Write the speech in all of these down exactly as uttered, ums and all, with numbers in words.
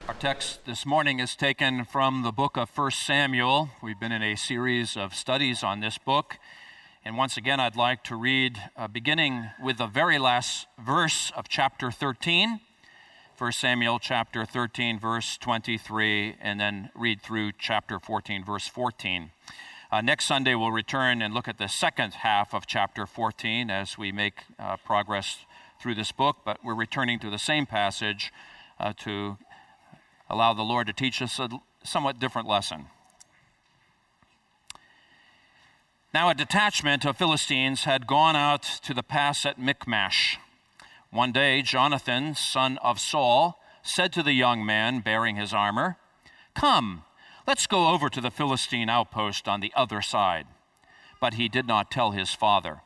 Our text this morning is taken from the book of First Samuel. We've been in a series of studies on this book. And once again, I'd like to read, uh, beginning with the very last verse of chapter thirteen, First Samuel chapter thirteen, verse twenty-three, and then read through chapter fourteen, verse fourteen. Uh, next Sunday, we'll return and look at the second half of chapter fourteen as we make uh, progress through this book, but we're returning to the same passage uh, to allow the Lord to teach us a somewhat different lesson. Now a detachment of Philistines had gone out to the pass at Michmash. One day Jonathan, son of Saul, said to the young man bearing his armor, "Come, let's go over to the Philistine outpost on the other side." But he did not tell his father.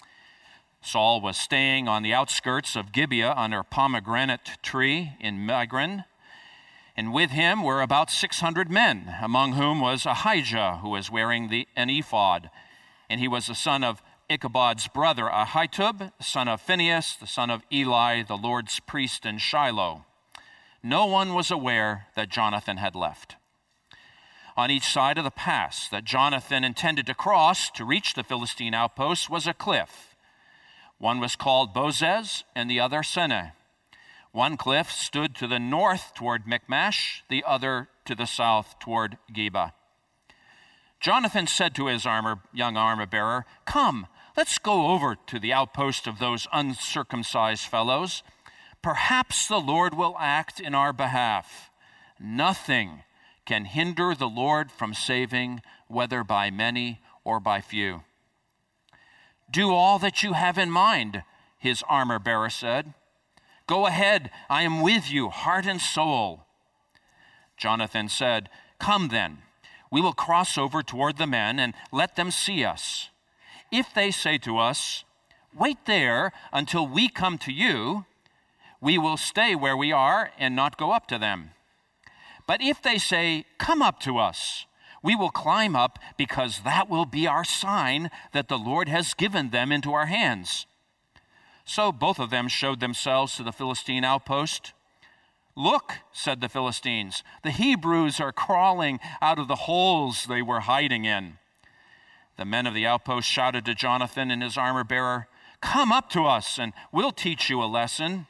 Saul was staying on the outskirts of Gibeah under a pomegranate tree in Migron, and with him were about six hundred men, among whom was Ahijah, who was wearing the, an ephod. And he was the son of Ichabod's brother Ahitub, son of Phinehas, the son of Eli, the Lord's priest in Shiloh. No one was aware that Jonathan had left. On each side of the pass that Jonathan intended to cross to reach the Philistine outpost was a cliff. One was called Bozez and the other Seneh. One cliff stood to the north toward Michmash, the other to the south toward Geba. Jonathan said to his armor, young armor-bearer, "Come, let's go over to the outpost of those uncircumcised fellows. Perhaps the Lord will act in our behalf. Nothing can hinder the Lord from saving, whether by many or by few." "Do all that you have in mind," his armor-bearer said. "Go ahead, I am with you, heart and soul." Jonathan said, "Come then, we will cross over toward the men and let them see us. If they say to us, 'Wait there until we come to you,' we will stay where we are and not go up to them. But if they say, 'Come up to us,' we will climb up, because that will be our sign that the Lord has given them into our hands." So both of them showed themselves to the Philistine outpost. "Look," said the Philistines, "the Hebrews are crawling out of the holes they were hiding in." The men of the outpost shouted to Jonathan and his armor-bearer, "Come up to us, and we'll teach you a lesson."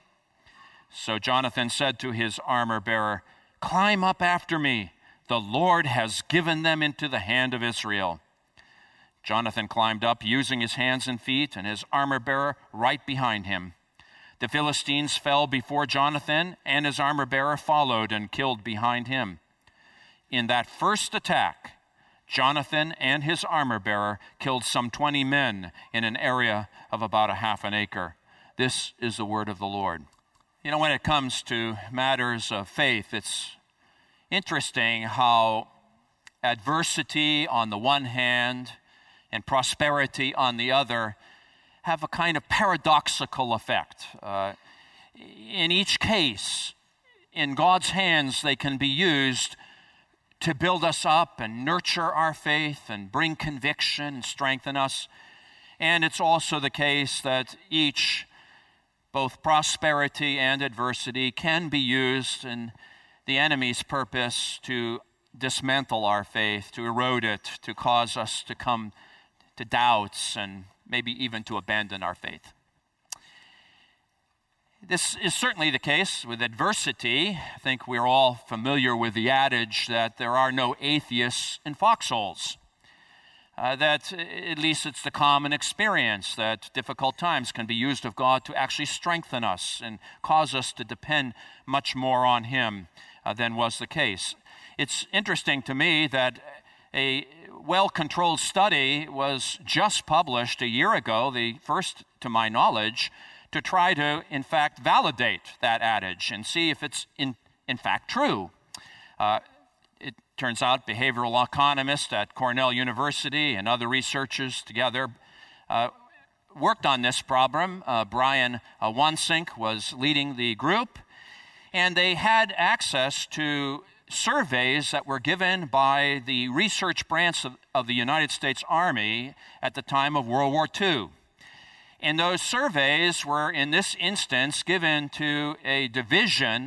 So Jonathan said to his armor-bearer, "Climb up after me. The Lord has given them into the hand of Israel." Jonathan climbed up, using his hands and feet, and his armor-bearer right behind him. The Philistines fell before Jonathan, and his armor-bearer followed and killed behind him. In that first attack, Jonathan and his armor-bearer killed some twenty men in an area of about a half an acre. This is the word of the Lord. You know, when it comes to matters of faith, it's interesting how adversity on the one hand and prosperity on the other have a kind of paradoxical effect. Uh, in each case, in God's hands, they can be used to build us up and nurture our faith and bring conviction and strengthen us. And it's also the case that each, both prosperity and adversity, can be used in the enemy's purpose to dismantle our faith, to erode it, to cause us to come to doubts and maybe even to abandon our faith. This is certainly the case with adversity. I think we're all familiar with the adage that there are no atheists in foxholes. Uh, that at least it's the common experience that difficult times can be used of God to actually strengthen us and cause us to depend much more on Him uh, than was the case. It's interesting to me that a well-controlled study was just published a year ago, the first to my knowledge, to try to, in fact, validate that adage and see if it's in, in fact true. Uh, it turns out behavioral economists at Cornell University and other researchers together uh, worked on this problem. Uh, Brian uh, Wansink was leading the group, and they had access to surveys that were given by the research branch of, of the United States Army at the time of World War Two. And those surveys were, in this instance, given to a division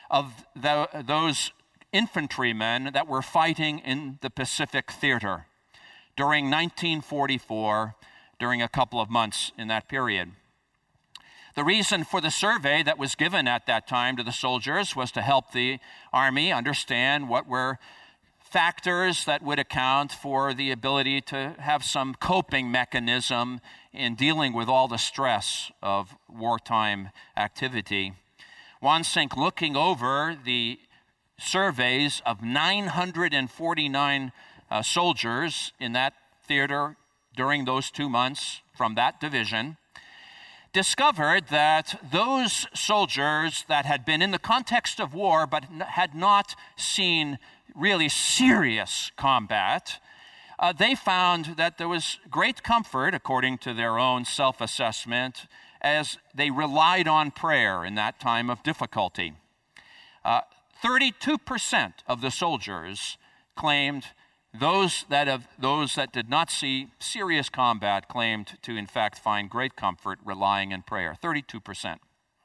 of the, those infantrymen that were fighting in the Pacific Theater during nineteen forty-four, during a couple of months in that period. The reason for the survey that was given at that time to the soldiers was to help the Army understand what were factors that would account for the ability to have some coping mechanism in dealing with all the stress of wartime activity. Wansink, looking over the surveys of nine hundred forty-nine uh, soldiers in that theater during those two months from that division, discovered that those soldiers that had been in the context of war but had not seen really serious combat, uh, they found that there was great comfort, according to their own self-assessment, as they relied on prayer in that time of difficulty. Uh, thirty-two percent of the soldiers claimed those that have, those that did not see serious combat claimed to, in fact, find great comfort relying in prayer. thirty-two percent.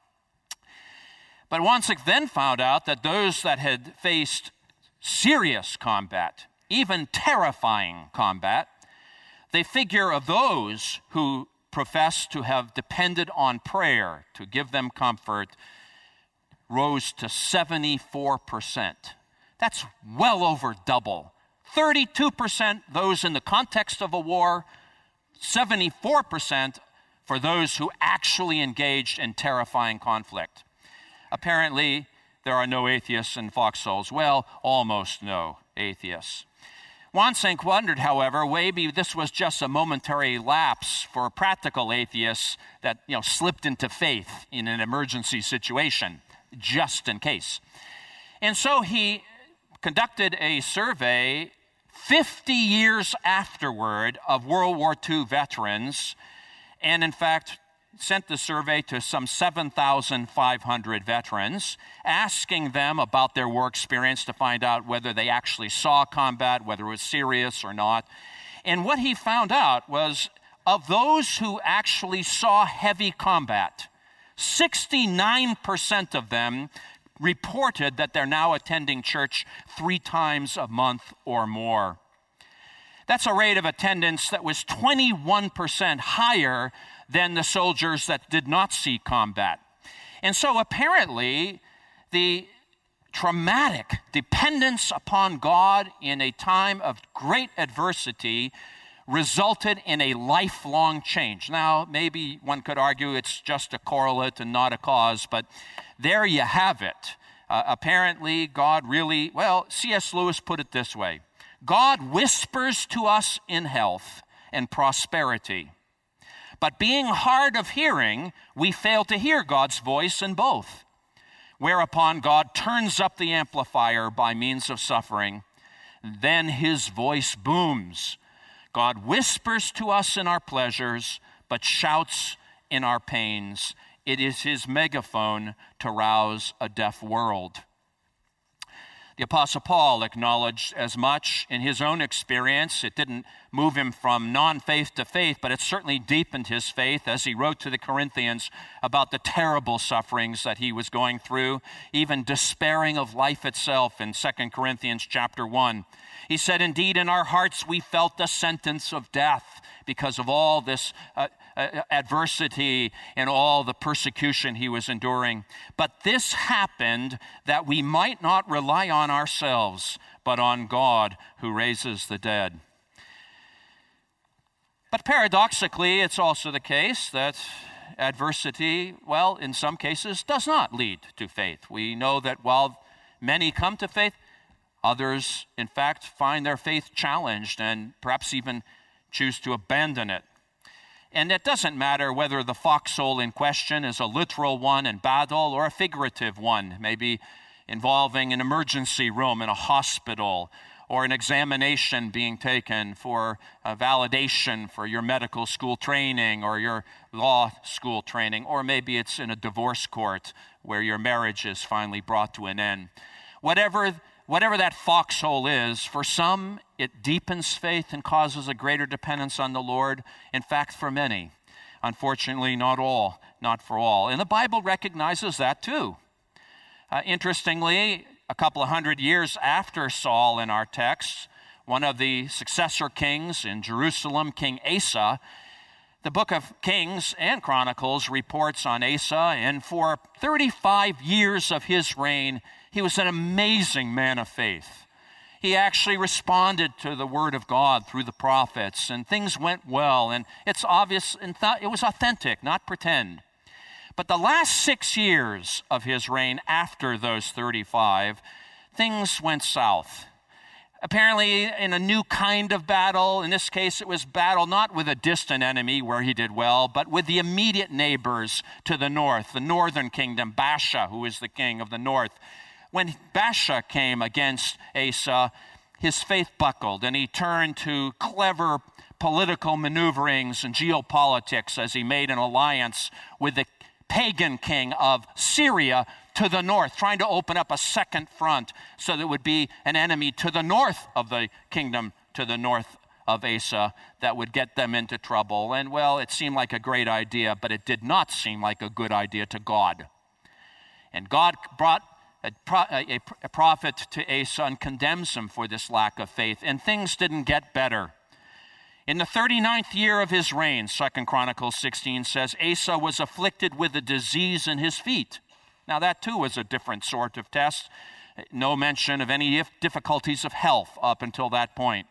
But Wansink then found out that those that had faced serious combat, even terrifying combat, the figure of those who profess to have depended on prayer to give them comfort rose to seventy-four percent. That's well over double. thirty-two percent those in the context of a war, seventy-four percent for those who actually engaged in terrifying conflict. Apparently, there are no atheists in foxholes. Well, almost no atheists. Wansink wondered, however, maybe this was just a momentary lapse for practical atheists that, you know, slipped into faith in an emergency situation, just in case. And so he conducted a survey fifty years afterward of World War Two veterans, and in fact sent the survey to some seven thousand five hundred veterans, asking them about their war experience to find out whether they actually saw combat, whether it was serious or not. And what he found out was, of those who actually saw heavy combat, sixty-nine percent of them reported that they're now attending church three times a month or more. That's a rate of attendance that was twenty-one percent higher than the soldiers that did not see combat. And so apparently the traumatic dependence upon God in a time of great adversity resulted in a lifelong change. Now, maybe one could argue it's just a correlate and not a cause, but there you have it. Uh, apparently, God really, well, C S Lewis put it this way: God whispers to us in health and prosperity, but being hard of hearing, we fail to hear God's voice in both. Whereupon God turns up the amplifier by means of suffering. Then his voice booms. God whispers to us in our pleasures, but shouts in our pains. It is his megaphone to rouse a deaf world. The Apostle Paul acknowledged as much in his own experience. It didn't move him from non-faith to faith, but it certainly deepened his faith as he wrote to the Corinthians about the terrible sufferings that he was going through, even despairing of life itself in Second Corinthians chapter one. He said, "Indeed, in our hearts we felt the sentence of death because of all this uh, uh, adversity and all the persecution he was enduring. But this happened that we might not rely on ourselves, but on God who raises the dead." But paradoxically, it's also the case that adversity, well, in some cases, does not lead to faith. We know that while many come to faith, others, in fact, find their faith challenged and perhaps even choose to abandon it. And it doesn't matter whether the foxhole in question is a literal one in battle or a figurative one, maybe involving an emergency room in a hospital or an examination being taken for a validation for your medical school training or your law school training, or maybe it's in a divorce court where your marriage is finally brought to an end. Whatever Whatever that foxhole is, for some, it deepens faith and causes a greater dependence on the Lord. In fact, for many. Unfortunately, not all, not for all. And the Bible recognizes that too. Uh, interestingly, a couple of hundred years after Saul in our text, one of the successor kings in Jerusalem, King Asa, the book of Kings and Chronicles reports on Asa, and for thirty-five years of his reign, he was an amazing man of faith. He actually responded to the word of God through the prophets, and things went well, and it's obvious, and th- it was authentic, not pretend. But the last six years of his reign after those thirty-five, things went south. Apparently in a new kind of battle. In this case, it was battle not with a distant enemy where he did well, but with the immediate neighbors to the north, the northern kingdom, Baasha, who is the king of the north. When Baasha came against Asa, his faith buckled, and he turned to clever political maneuverings and geopolitics as he made an alliance with the pagan king of Syria to the north, trying to open up a second front so there would be an enemy to the north of the kingdom, to the north of Asa, that would get them into trouble. And well, it seemed like a great idea, but it did not seem like a good idea to God. And God brought a, pro- a, a prophet to Asa and condemns him for this lack of faith, and things didn't get better. In the thirty-ninth year of his reign, Second Chronicles sixteen says, Asa was afflicted with a disease in his feet. Now that too was a different sort of test. No mention of any difficulties of health up until that point.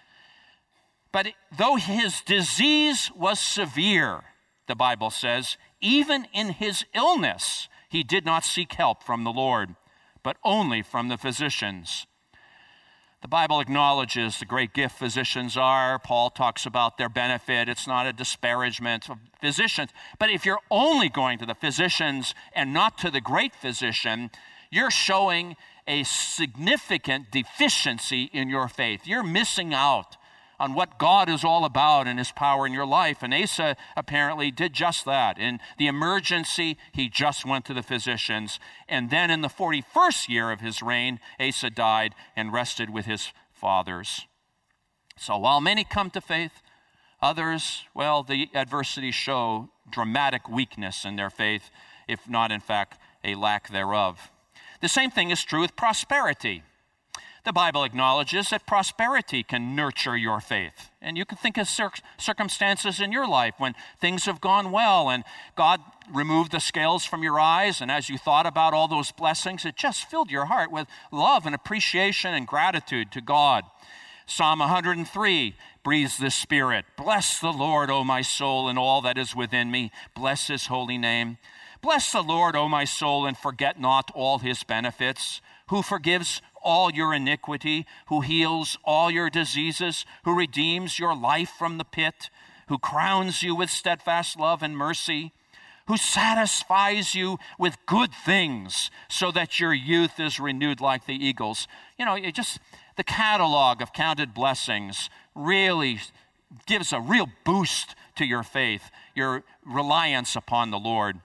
But though his disease was severe, the Bible says, even in his illness, he did not seek help from the Lord, but only from the physicians. The Bible acknowledges the great gift physicians are. Paul talks about their benefit. It's not a disparagement of physicians. But if you're only going to the physicians and not to the great physician, you're showing a significant deficiency in your faith. You're missing out on what God is all about and his power in your life. And Asa apparently did just that. In the emergency, he just went to the physicians. And then in the forty-first year of his reign, Asa died and rested with his fathers. So while many come to faith, others, well, the adversities show dramatic weakness in their faith, if not, in fact, a lack thereof. The same thing is true with prosperity. The Bible acknowledges that prosperity can nurture your faith. And you can think of cir- circumstances in your life when things have gone well and God removed the scales from your eyes, and as you thought about all those blessings, it just filled your heart with love and appreciation and gratitude to God. Psalm one hundred three breathes this spirit. Bless the Lord, O my soul, and all that is within me. Bless his holy name. Bless the Lord, O my soul, and forget not all his benefits, who forgives all your iniquity, who heals all your diseases, who redeems your life from the pit, who crowns you with steadfast love and mercy, who satisfies you with good things so that your youth is renewed like the eagles. You know, it just, the catalog of counted blessings really gives a real boost to your faith, your reliance upon the Lord.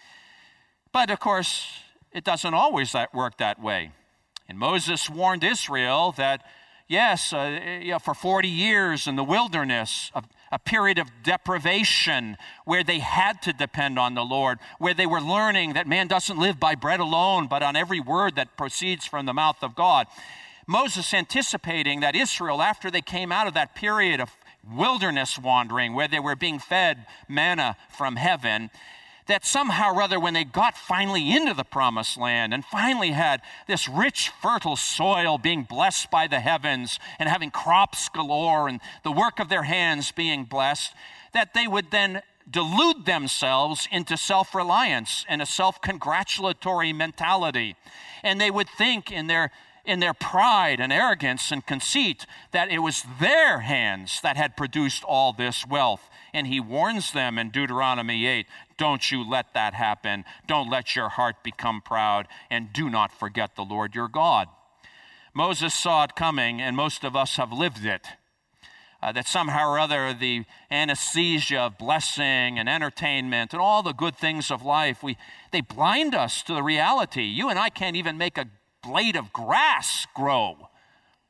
But of course, it doesn't always that work that way. And Moses warned Israel that, yes, uh, you know, for forty years in the wilderness, a, a period of deprivation where they had to depend on the Lord, where they were learning that man doesn't live by bread alone, but on every word that proceeds from the mouth of God. Moses anticipating that Israel, after they came out of that period of wilderness wandering, where they were being fed manna from heaven, that somehow or other, when they got finally into the promised land and finally had this rich, fertile soil being blessed by the heavens and having crops galore and the work of their hands being blessed, that they would then delude themselves into self-reliance and a self-congratulatory mentality. And they would think in their in their pride and arrogance and conceit that it was their hands that had produced all this wealth. And he warns them in Deuteronomy eight, don't you let that happen. Don't let your heart become proud, and do not forget the Lord your God. Moses saw it coming, and most of us have lived it. Uh, that somehow or other the anesthesia of blessing and entertainment and all the good things of life, we they blind us to the reality. You and I can't even make a blade of grass grow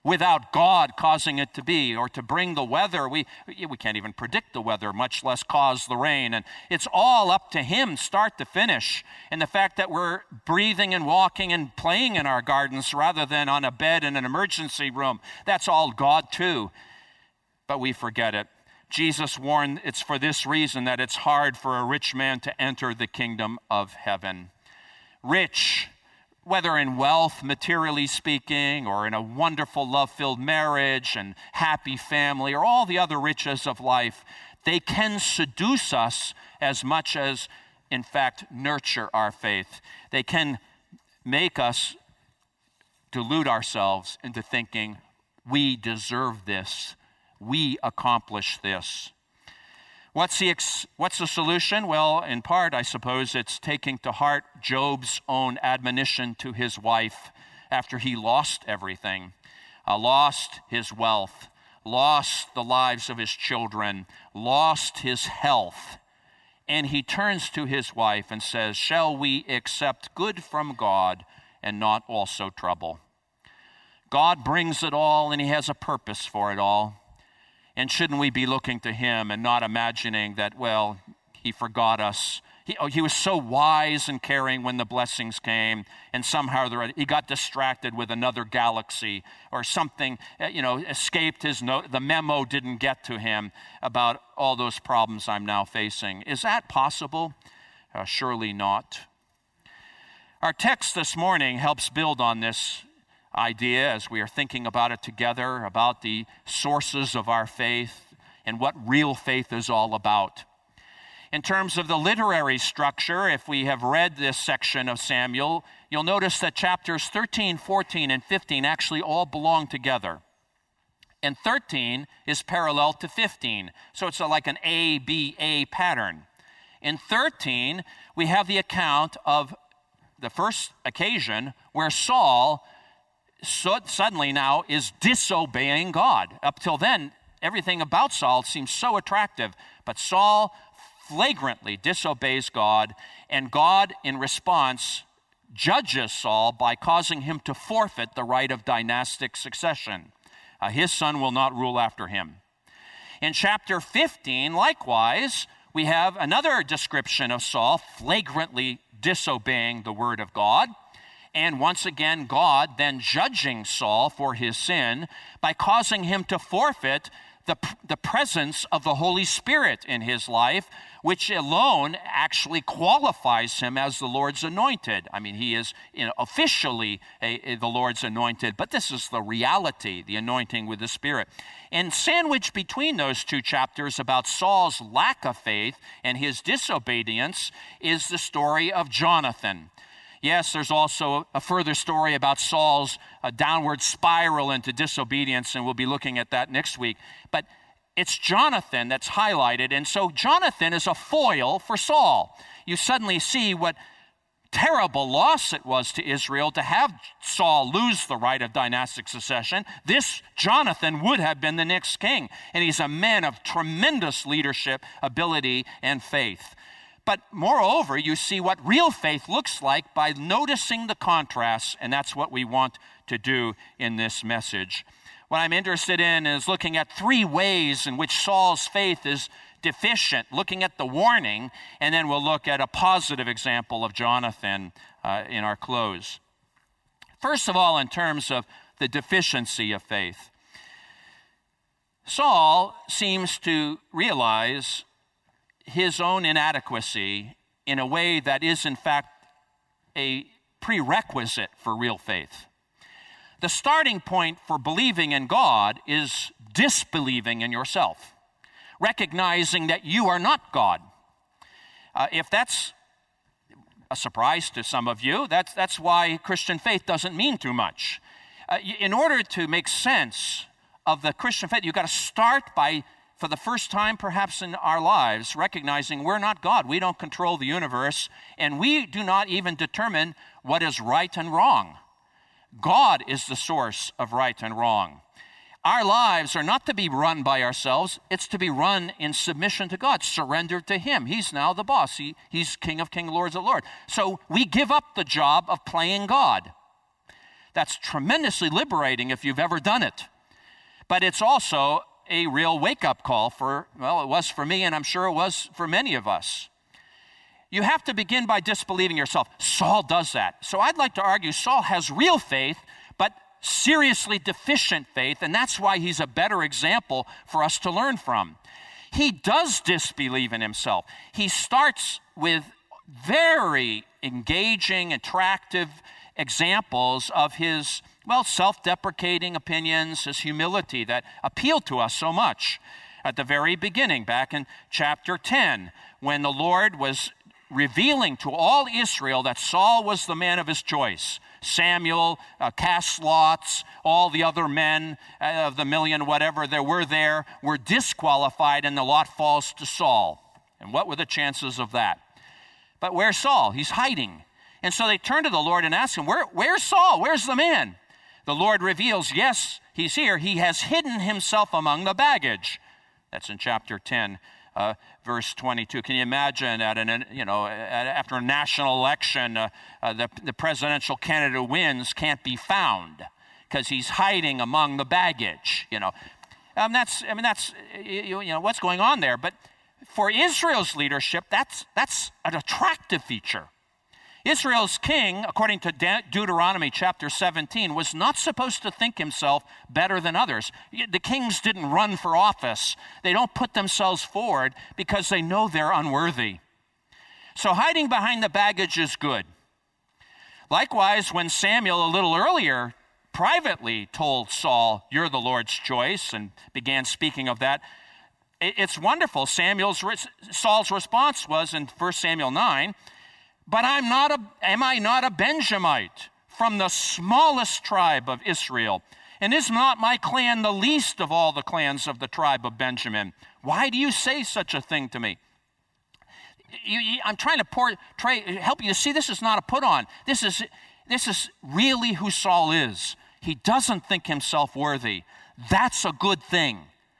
without God causing it to be, or to bring the weather. We, we can't even predict the weather, much less cause the rain. And it's all up to him, start to finish. And the fact that we're breathing and walking and playing in our gardens rather than on a bed in an emergency room, that's all God too. But we forget it. Jesus warned it's for this reason that it's hard for a rich man to enter the kingdom of heaven. Rich, whether in wealth, materially speaking, or in a wonderful love-filled marriage and happy family, or all the other riches of life, they can seduce us as much as, in fact, nurture our faith. They can make us delude ourselves into thinking, we deserve this, we accomplish this. What's the, ex- what's the solution? Well, in part, I suppose it's taking to heart Job's own admonition to his wife after he lost everything, uh, lost his wealth, lost the lives of his children, lost his health. And he turns to his wife and says, shall we accept good from God and not also trouble? God brings it all, and he has a purpose for it all. And shouldn't we be looking to him and not imagining that, well, he forgot us. He, oh, he was so wise and caring when the blessings came, and somehow the, he got distracted with another galaxy or something, you know, escaped his note. The memo didn't get to him about all those problems I'm now facing. Is that possible? Uh, surely not. Our text this morning helps build on this idea as we are thinking about it together, about the sources of our faith and what real faith is all about. In terms of the literary structure, if we have read this section of Samuel, you'll notice that chapters thirteen, fourteen, and fifteen actually all belong together. And thirteen is parallel to fifteen, so it's like an A B A pattern. In thirteen, we have the account of the first occasion where Saul So suddenly now is disobeying God. Up till then, everything about Saul seems so attractive, but Saul flagrantly disobeys God, and God, in response, judges Saul by causing him to forfeit the right of dynastic succession. Uh, his son will not rule after him. In chapter fifteen, likewise, we have another description of Saul flagrantly disobeying the word of God. And once again, God then judging Saul for his sin by causing him to forfeit the, the presence of the Holy Spirit in his life, which alone actually qualifies him as the Lord's anointed. I mean, he is you know, officially a, a, the Lord's anointed, but this is the reality, the anointing with the Spirit. And sandwiched between those two chapters about Saul's lack of faith and his disobedience is the story of Jonathan. Yes, there's also a further story about Saul's uh, downward spiral into disobedience, and we'll be looking at that next week. But it's Jonathan that's highlighted, and so Jonathan is a foil for Saul. You suddenly see what terrible loss it was to Israel to have Saul lose the right of dynastic succession. This Jonathan would have been the next king, and he's a man of tremendous leadership, ability, and faith. But moreover, you see what real faith looks like by noticing the contrasts, and that's what we want to do in this message. What I'm interested in is looking at three ways in which Saul's faith is deficient, looking at the warning, and then we'll look at a positive example of Jonathan uh, in our close. First of all, in terms of the deficiency of faith, Saul seems to realize his own inadequacy in a way that is, in fact, a prerequisite for real faith. The starting point for believing in God is disbelieving in yourself, recognizing that you are not God. Uh, if that's a surprise to some of you, that's, that's why Christian faith doesn't mean too much. Uh, in order to make sense of the Christian faith, you've got to start by, for the first time perhaps in our lives, recognizing we're not God. We don't control the universe, and we do not even determine what is right and wrong. God is the source of right and wrong. Our lives are not to be run by ourselves. It's to be run in submission to God, surrendered to him. He's now the boss. He, he's King of Kings, Lord of Lords. So we give up the job of playing God. That's tremendously liberating if you've ever done it. But it's also a real wake-up call for, well, it was for me, and I'm sure it was for many of us. You have to begin by disbelieving yourself. Saul does that. So I'd like to argue Saul has real faith, but seriously deficient faith, and that's why he's a better example for us to learn from. He does disbelieve in himself. He starts with very engaging, attractive examples of his, well, self-deprecating opinions, his humility that appeal to us so much. At the very beginning, back in chapter ten, when the Lord was revealing to all Israel that Saul was the man of his choice. Samuel uh, cast lots, all the other men uh, of the million, whatever there were there, were disqualified, and the lot falls to Saul. And what were the chances of that? But where's Saul? He's hiding. And so they turn to the Lord and ask him, Where, where's Saul? Where's the man? The Lord reveals, yes, he's here. He has hidden himself among the baggage. That's in chapter ten. Uh, verse twenty-two. Can you imagine at an, you know, after a national election, uh, uh, the, the presidential candidate who wins can't be found because he's hiding among the baggage, you know. Um, that's, I mean, that's, you, you know, what's going on there. But for Israel's leadership, that's, that's an attractive feature. Israel's king, according to De- Deuteronomy chapter seventeen, was not supposed to think himself better than others. The kings didn't run for office. They don't put themselves forward because they know they're unworthy. So hiding behind the baggage is good. Likewise, when Samuel a little earlier privately told Saul, "You're the Lord's choice," and began speaking of that, it's wonderful. Samuel's Saul's response was in First Samuel nine, But I'm not a, am I not a Benjamite from the smallest tribe of Israel? And is not my clan the least of all the clans of the tribe of Benjamin? Why do you say such a thing to me? You, you, I'm trying to portray, help you to see this is not a put on. This is, this is really who Saul is. He doesn't think himself worthy. That's a good thing.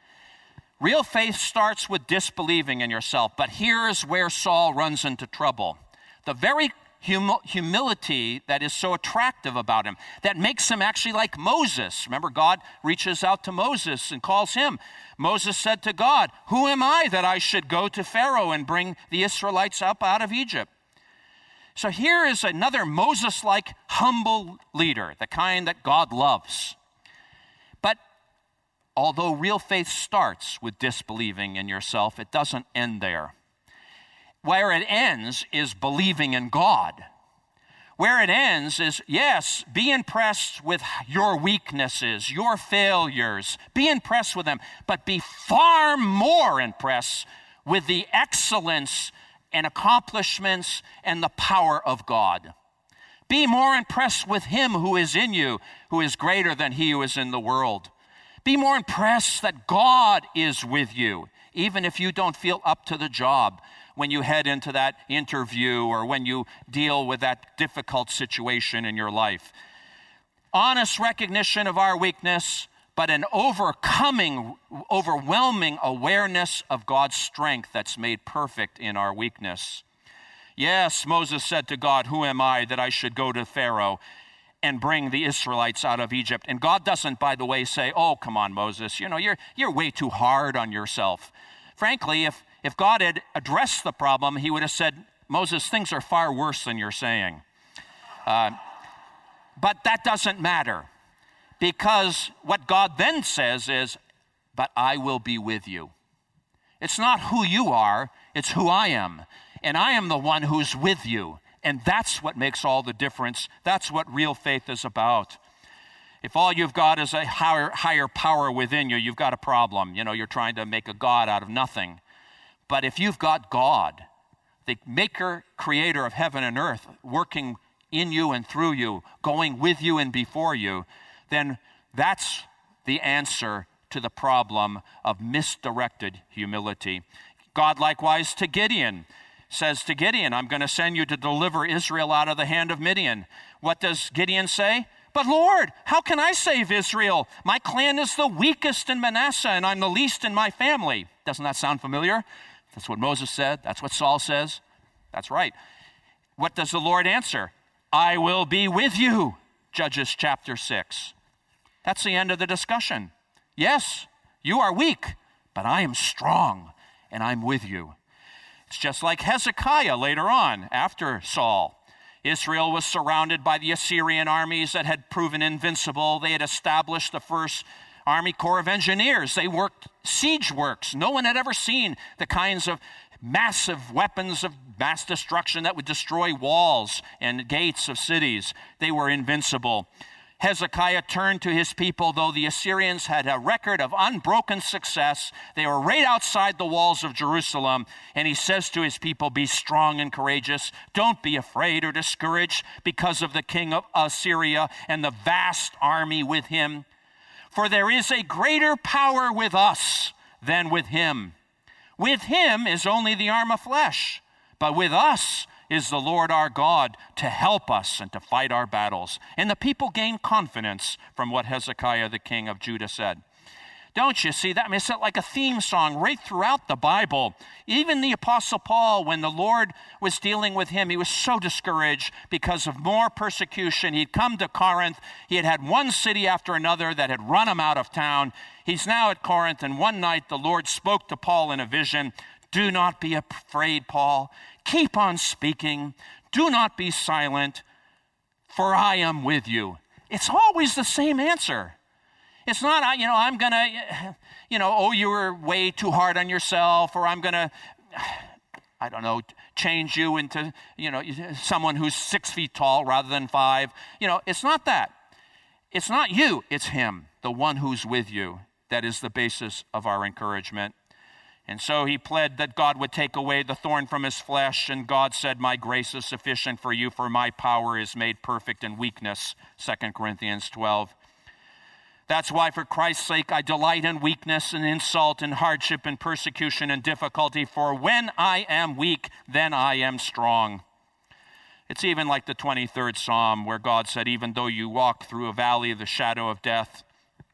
Real faith starts with disbelieving in yourself, but here's where Saul runs into trouble. The very hum- humility that is so attractive about him, that makes him actually like Moses. Remember, God reaches out to Moses and calls him. Moses said to God, "Who am I that I should go to Pharaoh and bring the Israelites up out of Egypt?" So here is another Moses-like humble leader, the kind that God loves. But although real faith starts with disbelieving in yourself, it doesn't end there. Where it ends is believing in God. Where it ends is, yes, be impressed with your weaknesses, your failures. Be impressed with them, but be far more impressed with the excellence and accomplishments and the power of God. Be more impressed with him who is in you, who is greater than he who is in the world. Be more impressed that God is with you, even if you don't feel up to the job when you head into that interview or when you deal with that difficult situation in your life. Honest recognition of our weakness, but an overcoming, overwhelming awareness of God's strength that's made perfect in our weakness. Yes, Moses said to God, "Who am I that I should go to Pharaoh and bring the Israelites out of Egypt?" And God doesn't, by the way, say, "Oh, come on, Moses, you know, you're you're way too hard on yourself." Frankly, if if God had addressed the problem, he would have said, "Moses, things are far worse than you're saying." Uh, but that doesn't matter, because what God then says is, "But I will be with you." It's not who you are, it's who I am. And I am the one who's with you. And that's what makes all the difference. That's what real faith is about. If all you've got is a higher, higher power within you, you've got a problem. You know, you're trying to make a God out of nothing. But if you've got God, the maker, creator of heaven and earth, working in you and through you, going with you and before you, then that's the answer to the problem of misdirected humility. God likewise to Gideon says to Gideon, "I'm going to send you to deliver Israel out of the hand of Midian." What does Gideon say? "But Lord, how can I save Israel? My clan is the weakest in Manasseh, and I'm the least in my family." Doesn't that sound familiar? That's what Moses said. That's what Saul says. That's right. What does the Lord answer? "I will be with you." Judges chapter six. That's the end of the discussion. Yes, you are weak, but I am strong, and I'm with you. It's just like Hezekiah later on, after Saul. Israel was surrounded by the Assyrian armies that had proven invincible. They had established the first Army Corps of Engineers. They worked siege works. No one had ever seen the kinds of massive weapons of mass destruction that would destroy walls and gates of cities. They were invincible. Hezekiah turned to his people, though the Assyrians had a record of unbroken success. They were right outside the walls of Jerusalem, and he says to his people, be strong and courageous. Don't be afraid or discouraged because of the king of Assyria and the vast army with him. For there is a greater power with us than with him. With him is only the arm of flesh, but with us is the Lord our God to help us and to fight our battles. And the people gained confidence from what Hezekiah, the king of Judah, said. Don't you see that? I mean, it's like a theme song right throughout the Bible. Even the Apostle Paul, when the Lord was dealing with him, he was so discouraged because of more persecution. He'd come to Corinth. He had had one city after another that had run him out of town. He's now at Corinth, and one night the Lord spoke to Paul in a vision. Do not be afraid, Paul. Keep on speaking. Do not be silent, for I am with you. It's always the same answer. It's not, you know, I'm going to, you know, oh, you were way too hard on yourself, or I'm going to, I don't know, change you into, you know, someone who's six feet tall rather than five. You know, it's not that. It's not you, it's him, the one who's with you. That is the basis of our encouragement. And so he pled that God would take away the thorn from his flesh, and God said, my grace is sufficient for you, for my power is made perfect in weakness, Second Corinthians twelve. That's why, for Christ's sake, I delight in weakness and insult and hardship and persecution and difficulty, for when I am weak, then I am strong. It's even like the twenty-third Psalm, where God said, even though you walk through a valley of the shadow of death,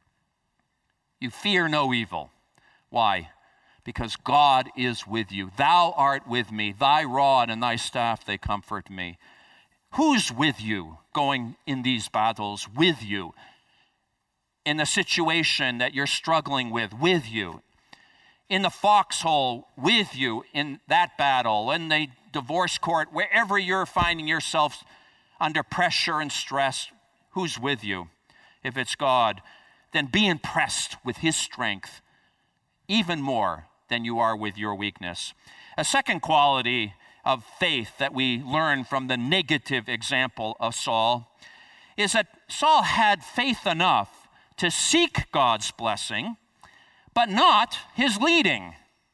you fear no evil. Why? Because God is with you. Thou art with me. Thy rod and thy staff, they comfort me. Who's with you going in these battles? With you. In the situation that you're struggling with, with you. In the foxhole, with you in that battle. In the divorce court, wherever you're finding yourself under pressure and stress, who's with you? If it's God, then be impressed with his strength even more than you are with your weakness. A second quality of faith that we learn from the negative example of Saul is that Saul had faith enough to seek God's blessing, but not his leading.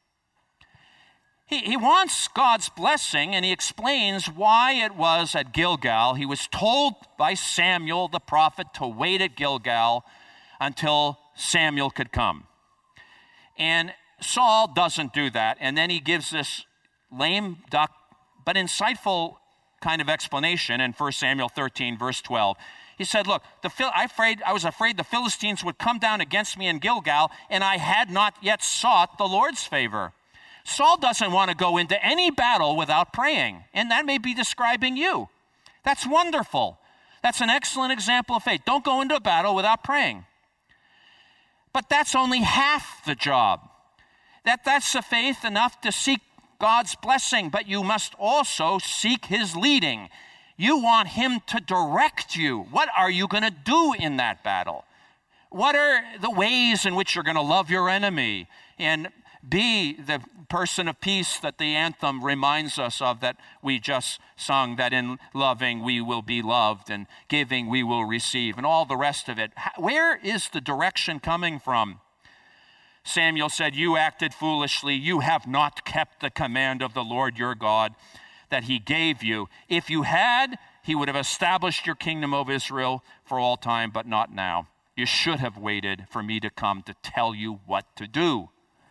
He, he wants God's blessing, and he explains why it was at Gilgal. He was told by Samuel the prophet to wait at Gilgal until Samuel could come. And Saul doesn't do that, and then he gives this lame duck but insightful kind of explanation in First Samuel thirteen, verse twelve. He said, look, the Phil- I, afraid, I was afraid the Philistines would come down against me in Gilgal, and I had not yet sought the Lord's favor. Saul doesn't want to go into any battle without praying, and that may be describing you. That's wonderful. That's an excellent example of faith. Don't go into a battle without praying. But that's only half the job. That that's the faith enough to seek God's blessing, but you must also seek his leading. You want him to direct you. What are you going to do in that battle? What are the ways in which you're going to love your enemy and be the person of peace that the anthem reminds us of, that we just sung, that in loving we will be loved and giving we will receive, and all the rest of it? Where is the direction coming from? Samuel said, you acted foolishly. You have not kept the command of the Lord your God that he gave you. If you had, he would have established your kingdom of Israel for all time, but not now. You should have waited for me to come to tell you what to do.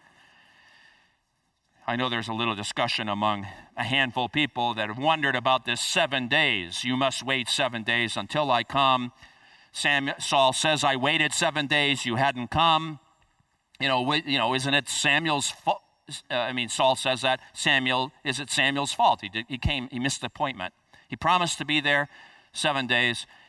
I know there's a little discussion among a handful of people that have wondered about this seven days. You must wait seven days until I come. Samuel, Saul says, I waited seven days, you hadn't come. You know, you know, isn't it Samuel's fault? Uh, I mean, Saul says that. Samuel, is it Samuel's fault? He did, he came, he missed the appointment. He promised to be there seven days.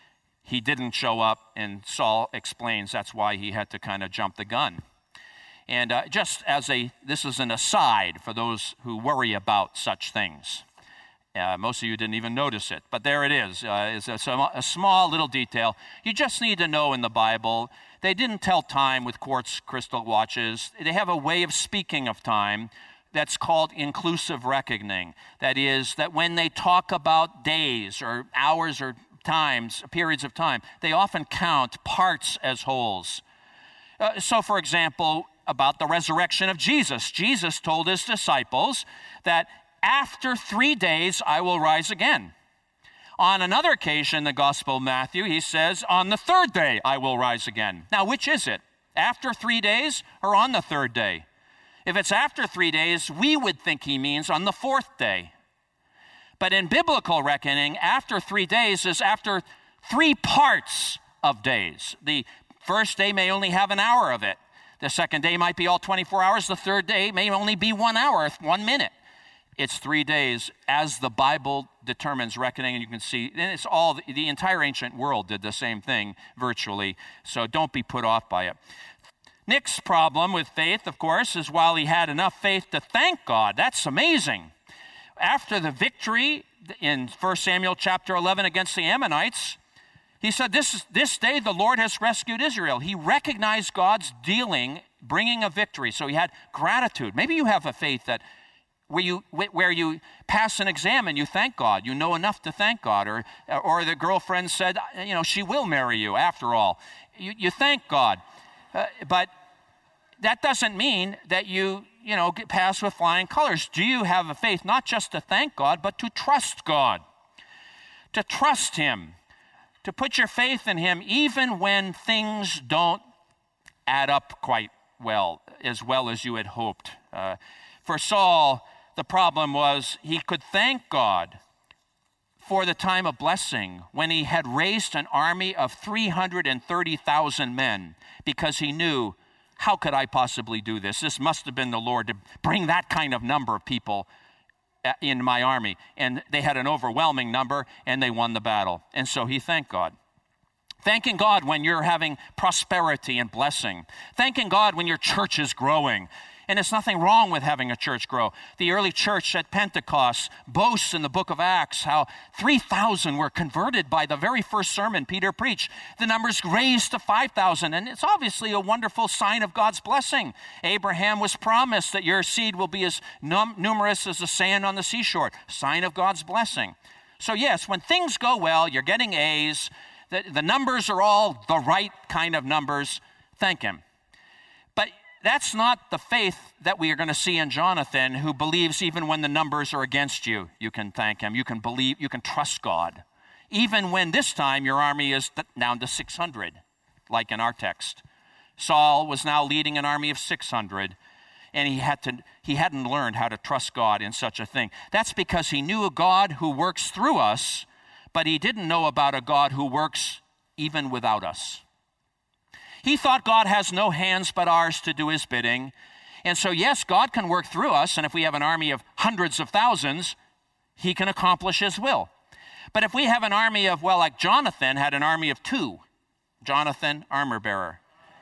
he didn't show up, and Saul explains that's why he had to kind of jump the gun. And uh, just as a, this is an aside for those who worry about such things. Uh, most of you didn't even notice it, but there it is. Uh, it's a, a small little detail. You just need to know in the Bible, they didn't tell time with quartz crystal watches. They have a way of speaking of time that's called inclusive reckoning. That is, that when they talk about days or hours or times, periods of time, they often count parts as wholes. Uh, so, for example, about the resurrection of Jesus, Jesus told his disciples that after three days I will rise again. On another occasion in the Gospel of Matthew, he says, on the third day I will rise again. Now, which is it? After three days or on the third day? If it's after three days, we would think he means on the fourth day. But in biblical reckoning, after three days is after three parts of days. The first day may only have an hour of it. The second day might be all twenty-four hours. The third day may only be one hour, one minute. It's three days as the Bible determines reckoning, and you can see, and it's all, the entire ancient world did the same thing virtually, so don't be put off by it. Nick's problem with faith, of course, is while he had enough faith to thank God. That's amazing. After the victory in First Samuel chapter eleven against the Ammonites, he said, this, is, this day the Lord has rescued Israel. He recognized God's dealing, bringing a victory, so he had gratitude. Maybe you have a faith that where you where you pass an exam and you thank God. You know enough to thank God. Or or the girlfriend said, you know, she will marry you after all. You, you thank God. Uh, but that doesn't mean that you, you know, get pass with flying colors. Do you have a faith not just to thank God, but to trust God? To trust him. To put your faith in him even when things don't add up quite well, as well as you had hoped. Uh, for Saul, the problem was he could thank God for the time of blessing when he had raised an army of three hundred thirty thousand men, because he knew, how could I possibly do this? This must have been the Lord to bring that kind of number of people in my army. And they had an overwhelming number, and they won the battle. And so he thanked God. Thanking God when you're having prosperity and blessing. Thanking God when your church is growing. And there's nothing wrong with having a church grow. The early church at Pentecost boasts in the book of Acts how three thousand were converted by the very first sermon Peter preached. The number's raised to five thousand, and it's obviously a wonderful sign of God's blessing. Abraham was promised that your seed will be as num- numerous as the sand on the seashore. Sign of God's blessing. So yes, when things go well, you're getting A's, the, the numbers are all the right kind of numbers, thank him. But that's not the faith that we are going to see in Jonathan, who believes even when the numbers are against you, you can thank him. You can believe, you can trust God. Even when this time your army is down to six hundred, like in our text. Saul was now leading an army of six hundred, and he, had to, he hadn't learned how to trust God in such a thing. That's because he knew a God who works through us, but he didn't know about a God who works even without us. He thought God has no hands but ours to do his bidding. And so, yes, God can work through us, and if we have an army of hundreds of thousands, he can accomplish his will. But if we have an army of, well, like Jonathan had an army of two, Jonathan, armor bearer,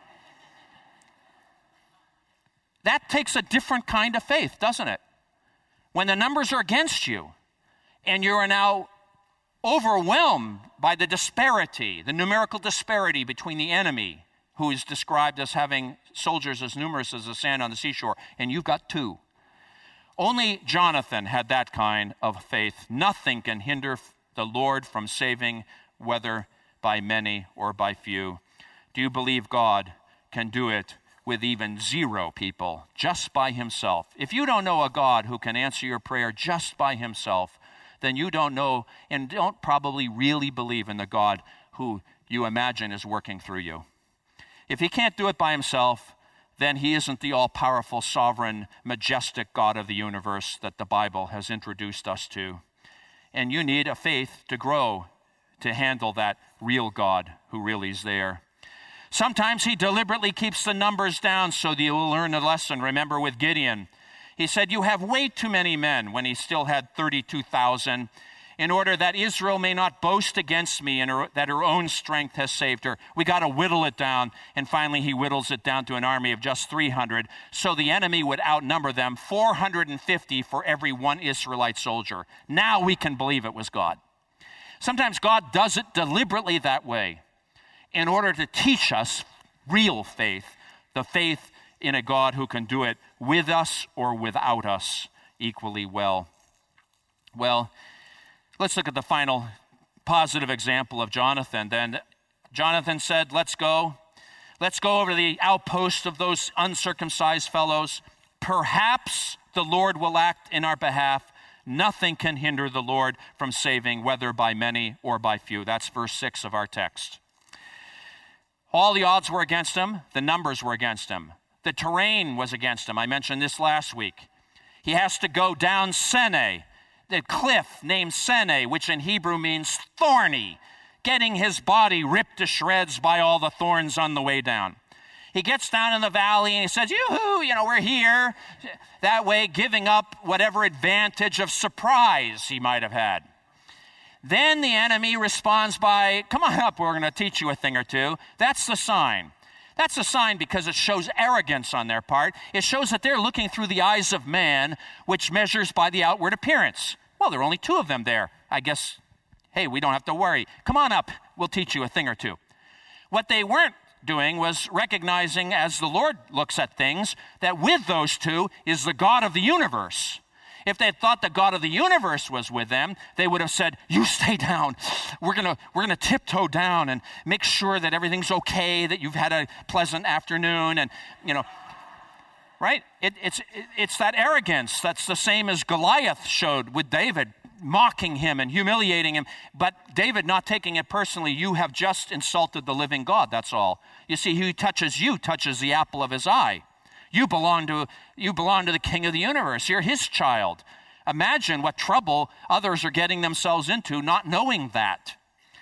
that takes a different kind of faith, doesn't it? When the numbers are against you, and you are now overwhelmed by the disparity, the numerical disparity between the enemy, who is described as having soldiers as numerous as the sand on the seashore, and you've got two. Only Jonathan had that kind of faith. Nothing can hinder the Lord from saving, whether by many or by few. Do you believe God can do it with even zero people, just by himself? If you don't know a God who can answer your prayer just by himself, then you don't know and don't probably really believe in the God who you imagine is working through you. If he can't do it by himself, then he isn't the all-powerful, sovereign, majestic God of the universe that the Bible has introduced us to. And you need a faith to grow to handle that real God who really is there. Sometimes he deliberately keeps the numbers down so that you will learn a lesson. Remember with Gideon, he said, you have way too many men when he still had thirty-two thousand. in order that Israel may not boast against me and her, that her own strength has saved her. We got to whittle it down. And finally, he whittles it down to an army of just three hundred. So the enemy would outnumber them four hundred fifty for every one Israelite soldier. Now we can believe it was God. Sometimes God does it deliberately that way in order to teach us real faith, the faith in a God who can do it with us or without us equally well. Well, let's look at the final positive example of Jonathan. Then Jonathan said, let's go. Let's go over to the outpost of those uncircumcised fellows. Perhaps the Lord will act in our behalf. Nothing can hinder the Lord from saving, whether by many or by few. That's verse six of our text. All the odds were against him. The numbers were against him. The terrain was against him. I mentioned this last week. He has to go down Seneh, the cliff named Seneh, which in Hebrew means thorny, getting his body ripped to shreds by all the thorns on the way down. He gets down in the valley and he says, yoo-hoo, you know, we're here. That way, giving up whatever advantage of surprise he might have had. Then the enemy responds by, come on up, we're going to teach you a thing or two. That's the sign. That's a sign because it shows arrogance on their part. It shows that they're looking through the eyes of man, which measures by the outward appearance. Well, there are only two of them there. I guess, hey, we don't have to worry. Come on up, we'll teach you a thing or two. What they weren't doing was recognizing, as the Lord looks at things, that with those two is the God of the universe. If they thought the God of the universe was with them, they would have said, you stay down. We're going to we're gonna tiptoe down and make sure that everything's okay, that you've had a pleasant afternoon. And, you know, right? It, it's, it, it's that arrogance that's the same as Goliath showed with David, mocking him and humiliating him. But David not taking it personally, you have just insulted the living God, that's all. You see, who touches you touches the apple of his eye. You belong to you belong to the King of the universe. You're his child. Imagine what trouble others are getting themselves into not knowing that.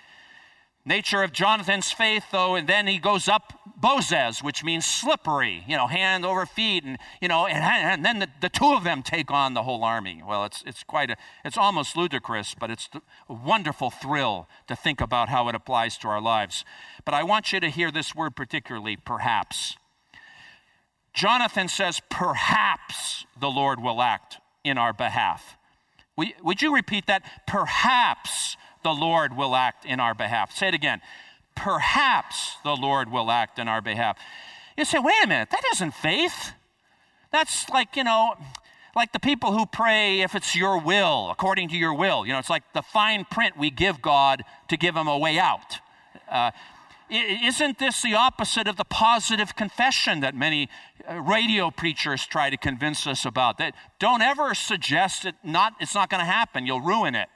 Nature of Jonathan's faith, though, and then he goes up Bozez, which means slippery, you know, hand over feet, and you know, and, and then the, the two of them take on the whole army. Well, it's it's quite a it's almost ludicrous, but it's a wonderful thrill to think about how it applies to our lives. But I want you to hear this word particularly, perhaps. Jonathan says, perhaps the Lord will act in our behalf. Would you repeat that? Perhaps the Lord will act in our behalf. Say it again. Perhaps the Lord will act in our behalf. You say, wait a minute, that isn't faith. That's like, you know, like the people who pray, if it's your will, according to your will. You know, it's like the fine print we give God to give him a way out. Uh, Isn't this the opposite of the positive confession that many radio preachers try to convince us about? That don't ever suggest it not, it's not going to happen. You'll ruin it.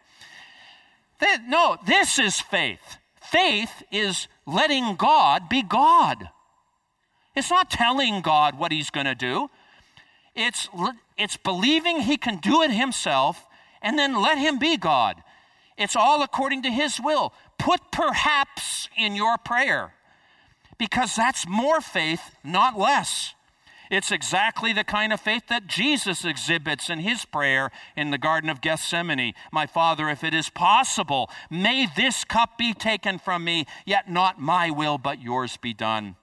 That, no, this is faith. Faith is letting God be God. It's not telling God what he's going to do. It's, it's believing he can do it himself and then let him be God. It's all according to his will. Put perhaps in your prayer, because that's more faith, not less. It's exactly the kind of faith that Jesus exhibits in his prayer in the Garden of Gethsemane. My Father, if it is possible, may this cup be taken from me, yet not my will, but yours be done.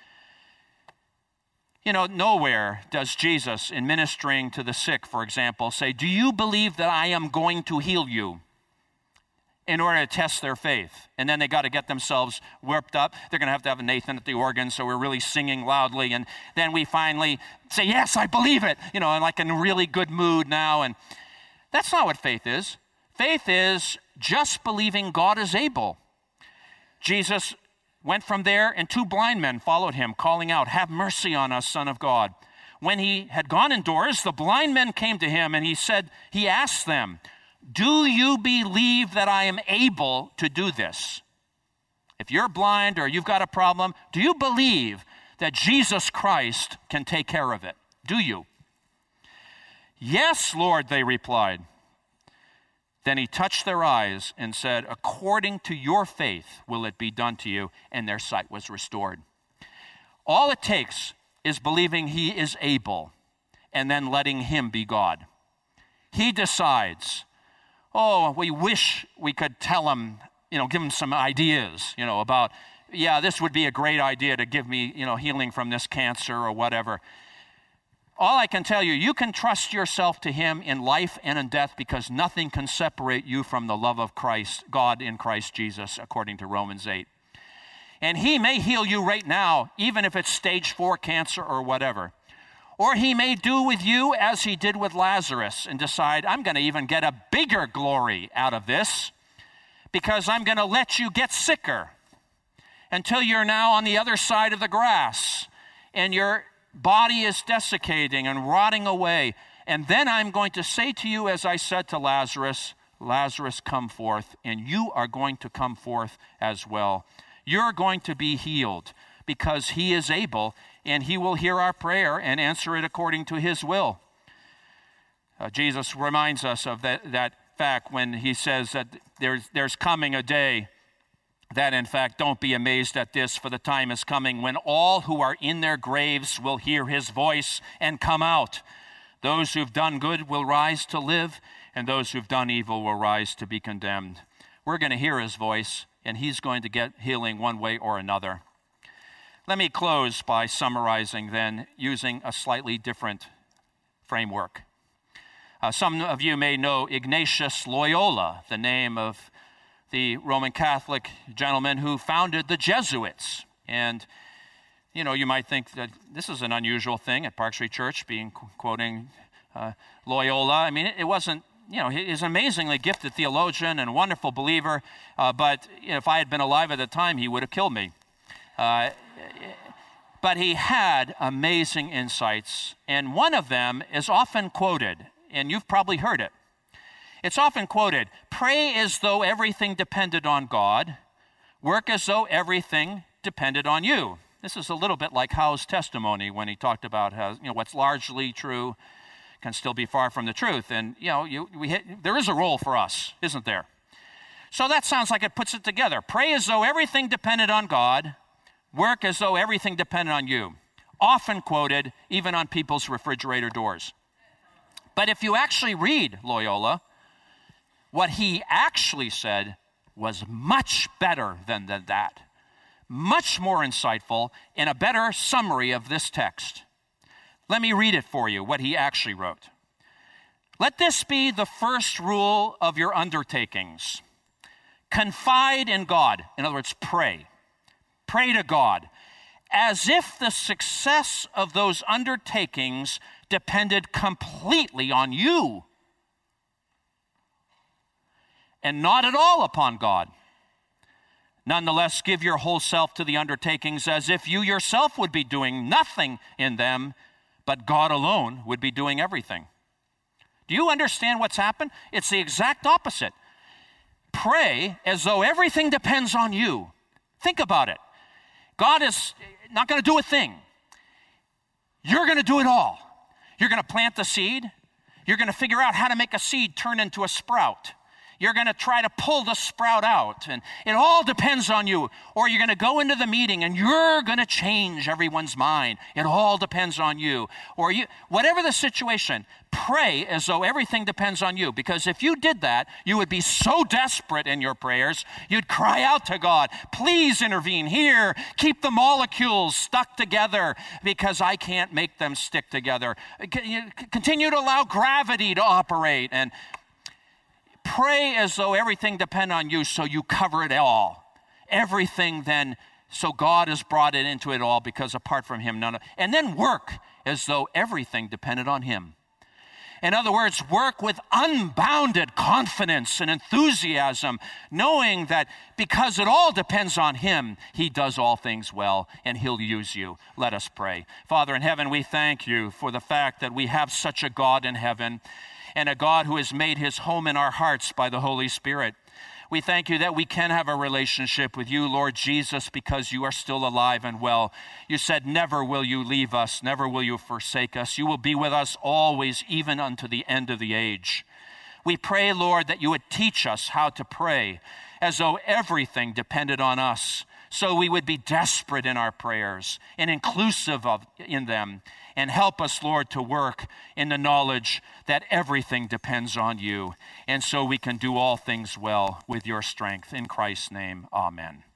You know, nowhere does Jesus, in ministering to the sick, for example, say, do you believe that I am going to heal you? In order to test their faith. And then they got to get themselves worked up. They're going to have to have a Nathan at the organ, so we're really singing loudly. And then we finally say, yes, I believe it, you know, and like in a really good mood now. And that's not what faith is. Faith is just believing God is able. Jesus went from there, and two blind men followed him, calling out, have mercy on us, Son of God. When he had gone indoors, the blind men came to him, and he said, he asked them, do you believe that I am able to do this? If you're blind or you've got a problem, do you believe that Jesus Christ can take care of it? Do you? Yes, Lord, they replied. Then he touched their eyes and said, according to your faith will it be done to you, and their sight was restored. All it takes is believing he is able and then letting him be God. He decides oh, we wish we could tell them, you know, give them some ideas, you know, about, yeah, this would be a great idea to give me, you know, healing from this cancer or whatever. All I can tell you, you can trust yourself to him in life and in death, because nothing can separate you from the love of Christ, God in Christ Jesus, according to Romans eight. And he may heal you right now, even if it's stage four cancer or whatever. Or he may do with you as he did with Lazarus and decide, I'm going to even get a bigger glory out of this, because I'm going to let you get sicker until you're now on the other side of the grass and your body is desiccating and rotting away. And then I'm going to say to you, as I said to Lazarus, Lazarus, come forth, and you are going to come forth as well. You're going to be healed, because he is able, and he will hear our prayer and answer it according to his will. Uh, Jesus reminds us of that, that fact when he says that there's, there's coming a day that, in fact, don't be amazed at this, for the time is coming when all who are in their graves will hear his voice and come out. Those who've done good will rise to live, and those who've done evil will rise to be condemned. We're going to hear his voice, and he's going to get healing one way or another. Let me close by summarizing then, using a slightly different framework. Uh, some of you may know Ignatius Loyola, the name of the Roman Catholic gentleman who founded the Jesuits. And, you know, you might think that this is an unusual thing at Park Street Church, being quoting uh, Loyola. I mean, it, it wasn't, you know, he's an amazingly gifted theologian and a wonderful believer, uh, but you know, if I had been alive at the time, he would have killed me. Uh, but he had amazing insights, and one of them is often quoted, and you've probably heard it. It's often quoted, pray as though everything depended on God, work as though everything depended on you. This is a little bit like Howe's testimony when he talked about how, you know, what's largely true can still be far from the truth. And, you know, you, we hit, there is a role for us, isn't there? So that sounds like it puts it together. Pray as though everything depended on God, work as though everything depended on you. Often quoted, even on people's refrigerator doors. But if you actually read Loyola, what he actually said was much better than that, much more insightful, and a better summary of this text. Let me read it for you, what he actually wrote. Let this be the first rule of your undertakings. Confide in God. In other words, pray. Pray to God, as if the success of those undertakings depended completely on you, and not at all upon God. Nonetheless, give your whole self to the undertakings as if you yourself would be doing nothing in them, but God alone would be doing everything. Do you understand what's happened? It's the exact opposite. Pray as though everything depends on you. Think about it. God is not going to do a thing. You're going to do it all. You're going to plant the seed. You're going to figure out how to make a seed turn into a sprout. You're going to try to pull the sprout out, and it all depends on you. Or you're going to go into the meeting and you're going to change everyone's mind. It all depends on you. Or you, whatever the situation, pray as though everything depends on you. Because if you did that, you would be so desperate in your prayers, you'd cry out to God, please intervene here. Keep the molecules stuck together because I can't make them stick together. Continue to allow gravity to operate, and pray as though everything depends on you, so you cover it all. Everything then, so God has brought it into it all, because apart from him, none of, and then work as though everything depended on him. In other words, work with unbounded confidence and enthusiasm, knowing that because it all depends on him, he does all things well, and he'll use you. Let us pray. Father in heaven, we thank you for the fact that we have such a God in heaven, and a God who has made his home in our hearts by the Holy Spirit. We thank you that we can have a relationship with you, Lord Jesus, because you are still alive and well. You said, never will you leave us, never will you forsake us. You will be with us always, even unto the end of the age. We pray, Lord, that you would teach us how to pray as though everything depended on us, so we would be desperate in our prayers and inclusive of in them. And help us, Lord, to work in the knowledge that everything depends on you. And so we can do all things well with your strength. In Christ's name, amen.